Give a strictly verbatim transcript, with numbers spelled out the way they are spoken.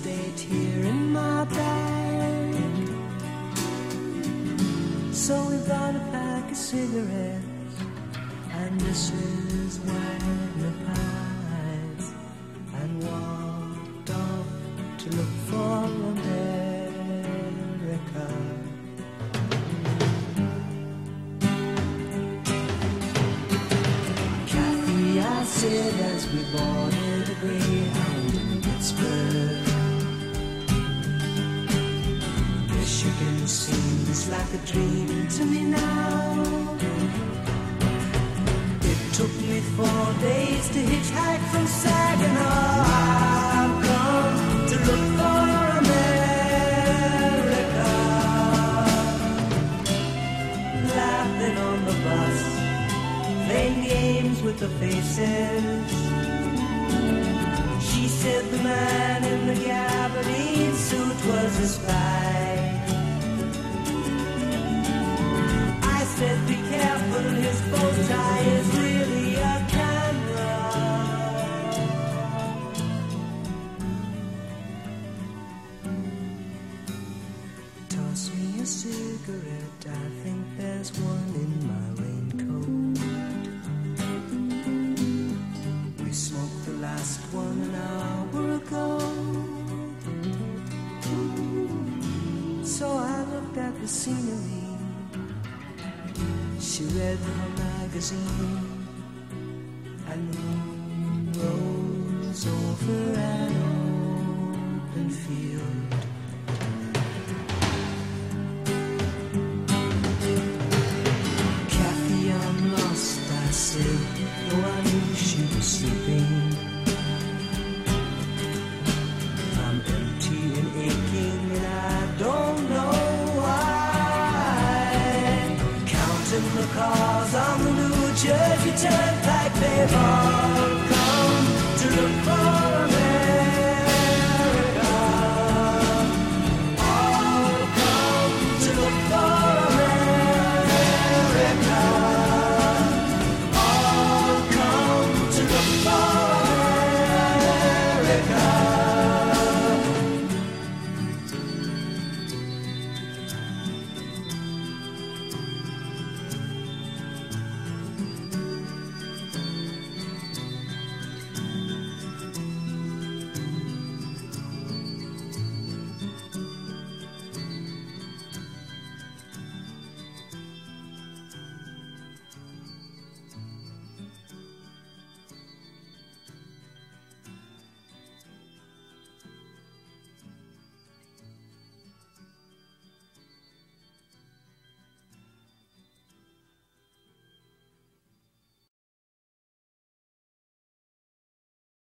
date here in my bag. So we bought a pack of cigarettes, and Missus Wagner pies, and walked off to look for America. Kathy, I said as we boarded a Greyhound in Pittsburgh, Michigan seems like a dream to me now. It took me four days to hitchhike from Saginaw. I've come to look for America. Laughing on the bus, playing games with the faces. She said the man in the gabardine suit was a spy. I said be careful, his bow tie is really a camera. Toss me a cigarette, I think there's one in my raincoat. We smoked the last one an hour ago. So I looked at the scenery. She read her magazine, and the moon rose over an open field. Kathy, I'm lost, I said, though I knew she was sleeping. I'm empty and aching, and I don't know why. Counting the cars on the New Jersey Turnpike, they've all come to look for